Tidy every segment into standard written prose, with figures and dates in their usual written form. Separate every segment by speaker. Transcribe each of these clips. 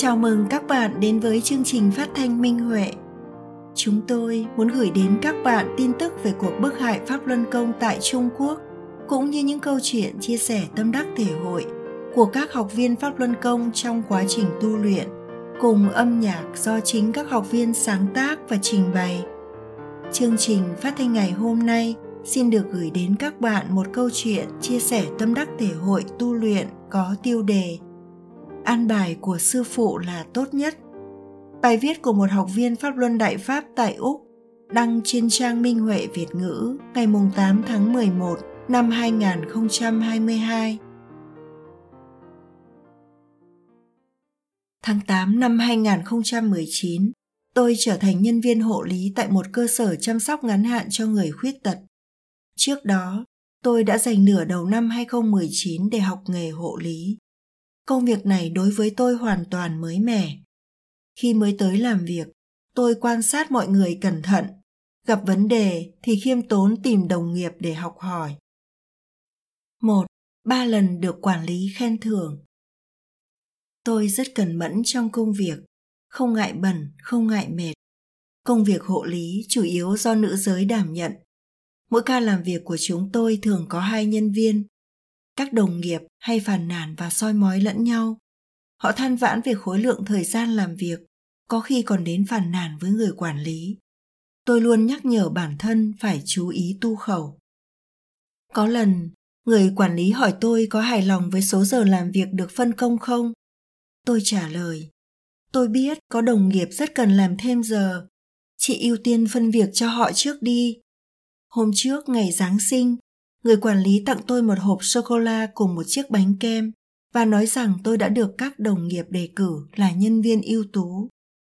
Speaker 1: Chào mừng các bạn đến với chương trình phát thanh Minh Huệ. Chúng tôi muốn gửi đến các bạn tin tức về cuộc bức hại Pháp Luân Công tại Trung Quốc, cũng như những câu chuyện chia sẻ tâm đắc thể hội của các học viên Pháp Luân Công trong quá trình tu luyện, cùng âm nhạc do chính các học viên sáng tác và trình bày. Chương trình phát thanh ngày hôm nay xin được gửi đến các bạn một câu chuyện chia sẻ tâm đắc thể hội tu luyện có tiêu đề An bài của sư phụ là tốt nhất. Bài viết của một học viên Pháp Luân Đại Pháp tại Úc đăng trên trang Minh Huệ Việt ngữ ngày 8 tháng 11 năm 2022. Tháng 8 năm 2019, tôi trở thành nhân viên hộ lý tại một cơ sở chăm sóc ngắn hạn cho người khuyết tật. Trước đó, tôi đã dành nửa đầu năm 2019 để học nghề hộ lý. Công việc này đối với tôi hoàn toàn mới mẻ. Khi mới tới làm việc, tôi quan sát mọi người cẩn thận, gặp vấn đề thì khiêm tốn tìm đồng nghiệp để học hỏi. 1. 3 lần được quản lý khen thưởng. Tôi rất cẩn mẫn trong công việc, không ngại bẩn, không ngại mệt. Công việc hộ lý chủ yếu do nữ giới đảm nhận. Mỗi ca làm việc của chúng tôi thường có 2 nhân viên. Các đồng nghiệp hay phàn nàn và soi mói lẫn nhau. Họ than vãn về khối lượng thời gian làm việc, có khi còn đến phàn nàn với người quản lý. Tôi luôn nhắc nhở bản thân phải chú ý tu khẩu. Có lần, người quản lý hỏi tôi có hài lòng với số giờ làm việc được phân công không? Tôi trả lời, tôi biết có đồng nghiệp rất cần làm thêm giờ. Chị ưu tiên phân việc cho họ trước đi. Hôm trước ngày Giáng sinh, người quản lý tặng tôi một hộp sô-cô-la cùng một chiếc bánh kem và nói rằng tôi đã được các đồng nghiệp đề cử là nhân viên ưu tú.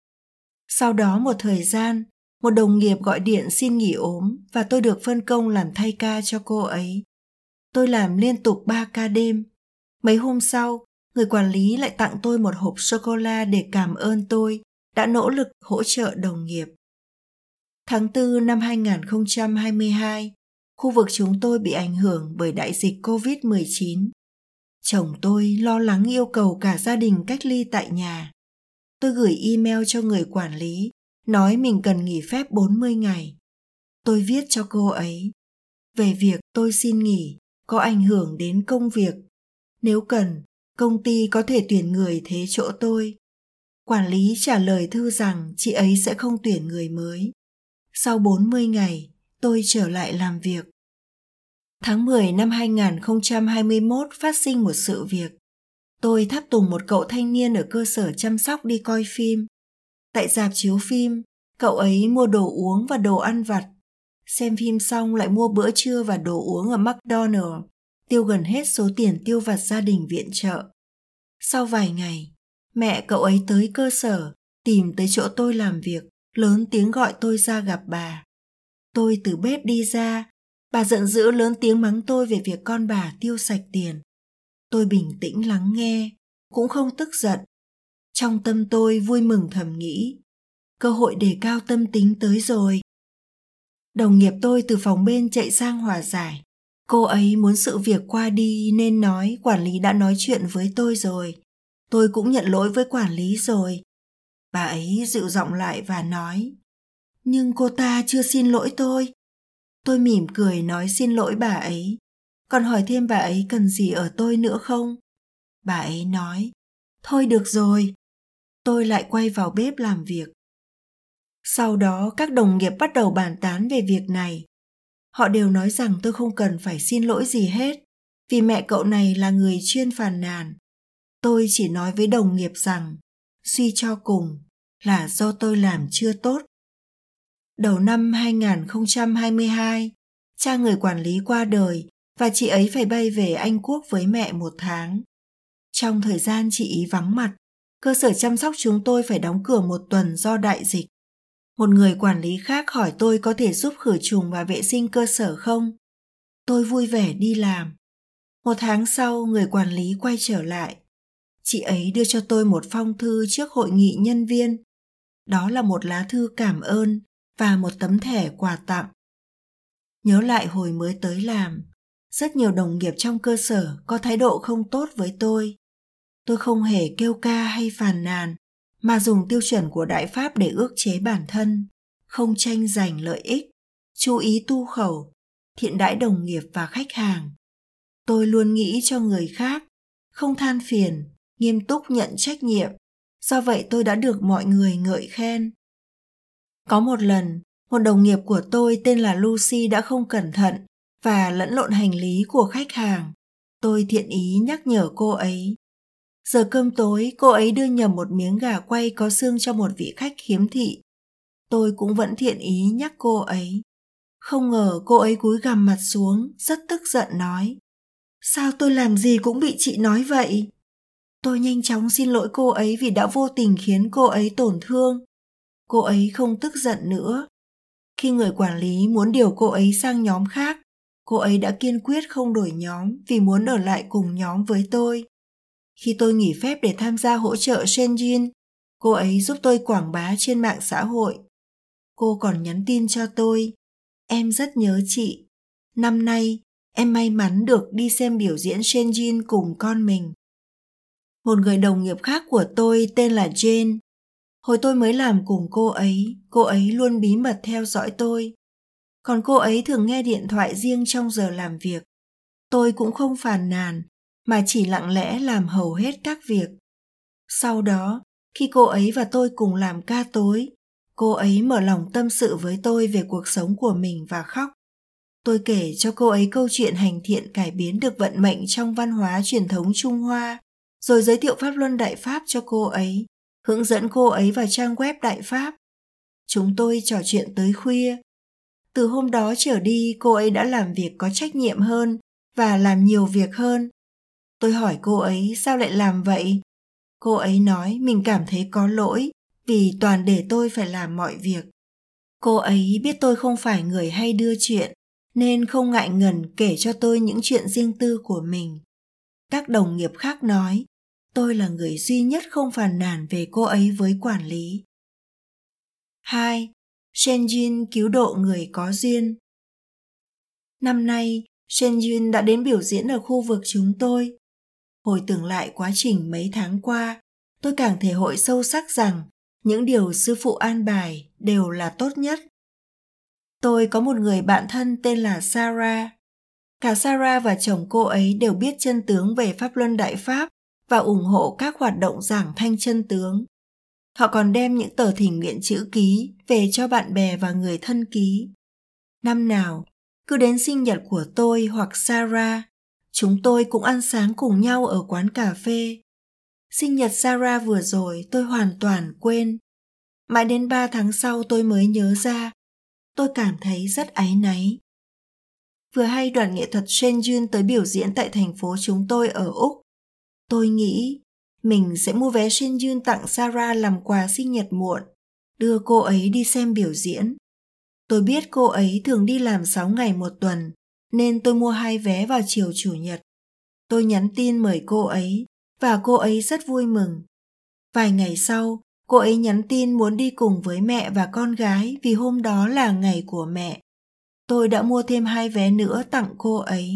Speaker 1: Sau đó một thời gian, một đồng nghiệp gọi điện xin nghỉ ốm và tôi được phân công làm thay ca cho cô ấy. Tôi làm liên tục 3 ca đêm. Mấy hôm sau, người quản lý lại tặng tôi một hộp sô-cô-la để cảm ơn tôi đã nỗ lực hỗ trợ đồng nghiệp. Tháng 4 năm 2022, khu vực chúng tôi bị ảnh hưởng bởi đại dịch COVID-19. Chồng tôi lo lắng yêu cầu cả gia đình cách ly tại nhà. Tôi gửi email cho người quản lý, nói mình cần nghỉ phép 40 ngày. Tôi viết cho cô ấy, về việc tôi xin nghỉ, có ảnh hưởng đến công việc. Nếu cần, công ty có thể tuyển người thế chỗ tôi. Quản lý trả lời thư rằng chị ấy sẽ không tuyển người mới. Sau 40 ngày, tôi trở lại làm việc. Tháng 10 năm 2021 phát sinh một sự việc. Tôi tháp tùng một cậu thanh niên ở cơ sở chăm sóc đi coi phim. Tại rạp chiếu phim, cậu ấy mua đồ uống và đồ ăn vặt. Xem phim xong lại mua bữa trưa và đồ uống ở McDonald's, tiêu gần hết số tiền tiêu vặt gia đình viện trợ. Sau vài ngày, mẹ cậu ấy tới cơ sở, tìm tới chỗ tôi làm việc, lớn tiếng gọi tôi ra gặp bà. Tôi từ bếp đi ra, bà giận dữ lớn tiếng mắng tôi về việc con bà tiêu sạch tiền. Tôi bình tĩnh lắng nghe, cũng không tức giận. Trong tâm tôi vui mừng thầm nghĩ, cơ hội đề cao tâm tính tới rồi. Đồng nghiệp tôi từ phòng bên chạy sang hòa giải. Cô ấy muốn sự việc qua đi nên nói quản lý đã nói chuyện với tôi rồi. Tôi cũng nhận lỗi với quản lý rồi. Bà ấy dịu giọng lại và nói, nhưng cô ta chưa xin lỗi tôi. Tôi mỉm cười nói xin lỗi bà ấy, còn hỏi thêm bà ấy cần gì ở tôi nữa không? Bà ấy nói, thôi được rồi. Tôi lại quay vào bếp làm việc. Sau đó các đồng nghiệp bắt đầu bàn tán về việc này. Họ đều nói rằng tôi không cần phải xin lỗi gì hết, vì mẹ cậu này là người chuyên phàn nàn. Tôi chỉ nói với đồng nghiệp rằng, suy cho cùng là do tôi làm chưa tốt. Đầu năm 2022, cha người quản lý qua đời và chị ấy phải bay về Anh Quốc với mẹ 1 tháng. Trong thời gian chị ấy vắng mặt, cơ sở chăm sóc chúng tôi phải đóng cửa 1 tuần do đại dịch. Một người quản lý khác hỏi tôi có thể giúp khử trùng và vệ sinh cơ sở không? Tôi vui vẻ đi làm. 1 tháng sau, người quản lý quay trở lại. Chị ấy đưa cho tôi một phong thư trước hội nghị nhân viên. Đó là một lá thư cảm ơn và một tấm thẻ quà tặng. Nhớ lại hồi mới tới làm, rất nhiều đồng nghiệp trong cơ sở có thái độ không tốt với tôi. Tôi không hề kêu ca hay phàn nàn mà dùng tiêu chuẩn của Đại Pháp để ước chế bản thân, không tranh giành lợi ích, chú ý tu khẩu, thiện đãi đồng nghiệp và khách hàng. Tôi luôn nghĩ cho người khác, không than phiền, nghiêm túc nhận trách nhiệm. Do vậy tôi đã được mọi người ngợi khen. Có một lần, một đồng nghiệp của tôi tên là Lucy đã không cẩn thận và lẫn lộn hành lý của khách hàng. Tôi thiện ý nhắc nhở cô ấy. Giờ cơm tối, cô ấy đưa nhầm một miếng gà quay có xương cho một vị khách khiếm thị. Tôi cũng vẫn thiện ý nhắc cô ấy. Không ngờ cô ấy cúi gằm mặt xuống, rất tức giận nói: "Sao tôi làm gì cũng bị chị nói vậy?" Tôi nhanh chóng xin lỗi cô ấy vì đã vô tình khiến cô ấy tổn thương. Cô ấy không tức giận nữa. Khi người quản lý muốn điều cô ấy sang nhóm khác, cô ấy đã kiên quyết không đổi nhóm vì muốn ở lại cùng nhóm với tôi. Khi tôi nghỉ phép để tham gia hỗ trợ Shenjin, cô ấy giúp tôi quảng bá trên mạng xã hội. Cô còn nhắn tin cho tôi: "Em rất nhớ chị. Năm nay, em may mắn được đi xem biểu diễn Shenjin cùng con mình." Một người đồng nghiệp khác của tôi tên là Jane. Hồi tôi mới làm cùng cô ấy luôn bí mật theo dõi tôi. Còn cô ấy thường nghe điện thoại riêng trong giờ làm việc. Tôi cũng không phàn nàn, mà chỉ lặng lẽ làm hầu hết các việc. Sau đó, khi cô ấy và tôi cùng làm ca tối, cô ấy mở lòng tâm sự với tôi về cuộc sống của mình và khóc. Tôi kể cho cô ấy câu chuyện hành thiện cải biến được vận mệnh trong văn hóa truyền thống Trung Hoa, rồi giới thiệu Pháp Luân Đại Pháp cho cô ấy, hướng dẫn cô ấy vào trang web Đại Pháp. Chúng tôi trò chuyện tới khuya. Từ hôm đó trở đi, cô ấy đã làm việc có trách nhiệm hơn và làm nhiều việc hơn. Tôi hỏi cô ấy sao lại làm vậy? Cô ấy nói mình cảm thấy có lỗi vì toàn để tôi phải làm mọi việc. Cô ấy biết tôi không phải người hay đưa chuyện, nên không ngại ngần kể cho tôi những chuyện riêng tư của mình. Các đồng nghiệp khác nói, tôi là người duy nhất không phàn nàn về cô ấy với quản lý. 2. Shenjin cứu độ người có duyên. Năm nay, Shenjin đã đến biểu diễn ở khu vực chúng tôi. Hồi tưởng lại quá trình mấy tháng qua, tôi càng thể hội sâu sắc rằng những điều sư phụ an bài đều là tốt nhất. Tôi có một người bạn thân tên là Sarah. Cả Sarah và chồng cô ấy đều biết chân tướng về Pháp Luân Đại Pháp và ủng hộ các hoạt động giảng thanh chân tướng. Họ còn đem những tờ thỉnh nguyện chữ ký về cho bạn bè và người thân ký. Năm nào, cứ đến sinh nhật của tôi hoặc Sarah, chúng tôi cũng ăn sáng cùng nhau ở quán cà phê. Sinh nhật Sarah vừa rồi tôi hoàn toàn quên. Mãi đến 3 tháng sau tôi mới nhớ ra. Tôi cảm thấy rất áy náy. Vừa hay đoàn nghệ thuật Shenjin tới biểu diễn tại thành phố chúng tôi ở Úc. Tôi nghĩ mình sẽ mua vé Shenjin tặng Sarah làm quà sinh nhật muộn, đưa cô ấy đi xem biểu diễn. Tôi biết cô ấy thường đi làm 6 ngày một tuần, nên tôi mua 2 vé vào chiều Chủ nhật. Tôi nhắn tin mời cô ấy, và cô ấy rất vui mừng. Vài ngày sau, cô ấy nhắn tin muốn đi cùng với mẹ và con gái vì hôm đó là ngày của mẹ. Tôi đã mua thêm 2 vé nữa tặng cô ấy.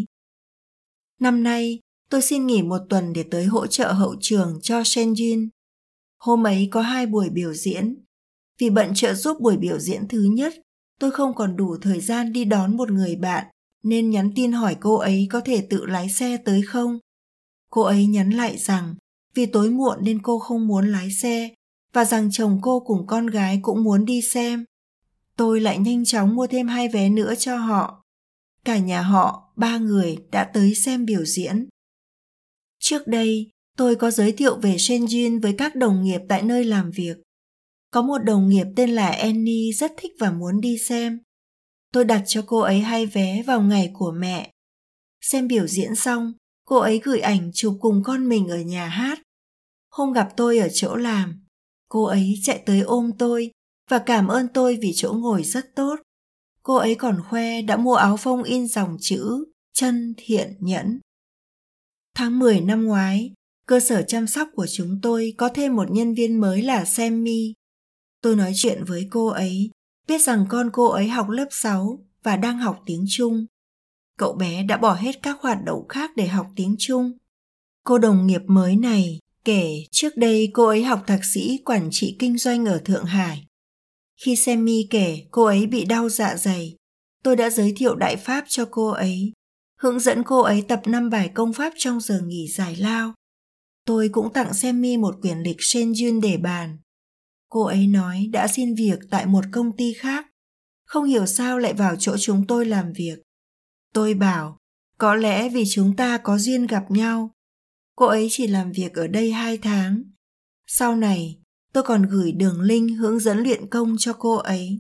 Speaker 1: Năm nay, tôi xin nghỉ 1 tuần để tới hỗ trợ hậu trường cho Shenjin. Hôm ấy có 2 buổi biểu diễn. Vì bận trợ giúp buổi biểu diễn thứ nhất, tôi không còn đủ thời gian đi đón một người bạn, nên nhắn tin hỏi cô ấy có thể tự lái xe tới không. Cô ấy nhắn lại rằng vì tối muộn nên cô không muốn lái xe, và rằng chồng cô cùng con gái cũng muốn đi xem. Tôi lại nhanh chóng mua thêm 2 vé nữa cho họ. Cả nhà họ, 3 người đã tới xem biểu diễn. Trước đây, tôi có giới thiệu về Shenjin với các đồng nghiệp tại nơi làm việc. Có một đồng nghiệp tên là Annie rất thích và muốn đi xem. Tôi đặt cho cô ấy 2 vé vào ngày của mẹ. Xem biểu diễn xong, cô ấy gửi ảnh chụp cùng con mình ở nhà hát. Hôm gặp tôi ở chỗ làm, cô ấy chạy tới ôm tôi và cảm ơn tôi vì chỗ ngồi rất tốt. Cô ấy còn khoe đã mua áo phông in dòng chữ chân thiện nhẫn. Tháng 10 năm ngoái, cơ sở chăm sóc của chúng tôi có thêm một nhân viên mới là Sammy. Tôi nói chuyện với cô ấy, biết rằng con cô ấy học lớp 6 và đang học tiếng Trung. Cậu bé đã bỏ hết các hoạt động khác để học tiếng Trung. Cô đồng nghiệp mới này kể trước đây cô ấy học thạc sĩ quản trị kinh doanh ở Thượng Hải. Khi Sammy kể cô ấy bị đau dạ dày, tôi đã giới thiệu đại pháp cho cô ấy, hướng dẫn cô ấy tập 5 bài công pháp trong giờ nghỉ giải lao. Tôi cũng tặng Sammy một quyển lịch Shenjun để bàn. Cô ấy nói đã xin việc tại một công ty khác, không hiểu sao lại vào chỗ chúng tôi làm việc. Tôi bảo, có lẽ vì chúng ta có duyên gặp nhau. Cô ấy chỉ làm việc ở đây 2 tháng. Sau này, tôi còn gửi đường link hướng dẫn luyện công cho cô ấy.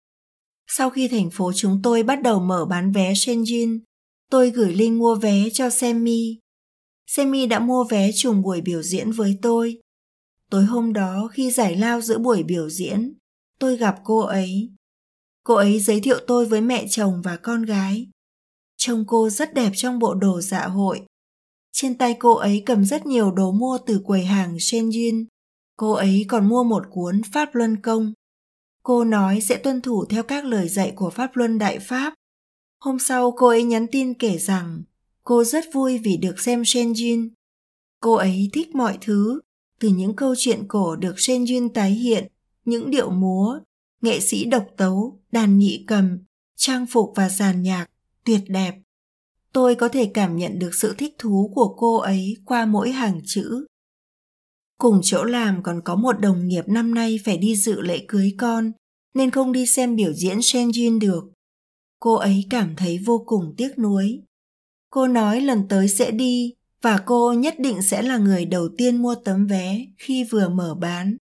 Speaker 1: Sau khi thành phố chúng tôi bắt đầu mở bán vé Shenzhen, tôi gửi link mua vé cho Sammy. Sammy đã mua vé trùng buổi biểu diễn với tôi. Tối hôm đó khi giải lao giữa buổi biểu diễn, tôi gặp cô ấy. Cô ấy giới thiệu tôi với mẹ chồng và con gái. Trông cô rất đẹp trong bộ đồ dạ hội. Trên tay cô ấy cầm rất nhiều đồ mua từ quầy hàng Shenzhen. Cô ấy còn mua một cuốn Pháp Luân Công. Cô nói sẽ tuân thủ theo các lời dạy của Pháp Luân Đại Pháp. Hôm sau cô ấy nhắn tin kể rằng cô rất vui vì được xem Shenzhen. Cô ấy thích mọi thứ, từ những câu chuyện cổ được Shenzhen tái hiện, những điệu múa, nghệ sĩ độc tấu, đàn nhị cầm, trang phục và dàn nhạc, tuyệt đẹp. Tôi có thể cảm nhận được sự thích thú của cô ấy qua mỗi hàng chữ. Cùng chỗ làm còn có một đồng nghiệp năm nay phải đi dự lễ cưới con, nên không đi xem biểu diễn Shenzhen được. Cô ấy cảm thấy vô cùng tiếc nuối. Cô nói lần tới sẽ đi và cô nhất định sẽ là người đầu tiên mua tấm vé khi vừa mở bán.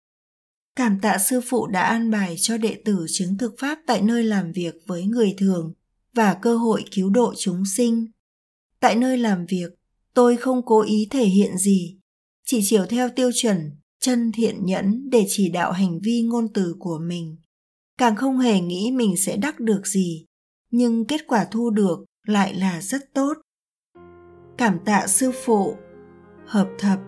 Speaker 1: Cảm tạ sư phụ đã an bài cho đệ tử chứng thực pháp tại nơi làm việc với người thường và cơ hội cứu độ chúng sinh. Tại nơi làm việc, tôi không cố ý thể hiện gì, chỉ chiếu theo tiêu chuẩn chân thiện nhẫn để chỉ đạo hành vi ngôn từ của mình. Càng không hề nghĩ mình sẽ đắc được gì, nhưng kết quả thu được lại là rất tốt. Cảm tạ sư phụ. Hợp thập.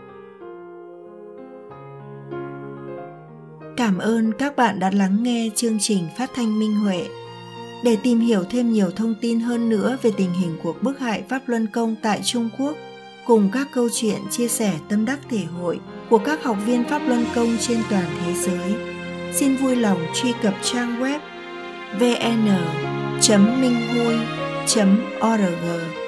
Speaker 1: Cảm ơn các bạn đã lắng nghe chương trình phát thanh Minh Huệ. Để tìm hiểu thêm nhiều thông tin hơn nữa về tình hình cuộc bức hại Pháp Luân Công tại Trung Quốc, cùng các câu chuyện chia sẻ tâm đắc thể hội của các học viên Pháp Luân Công trên toàn thế giới, xin vui lòng truy cập trang web vn.minhui.org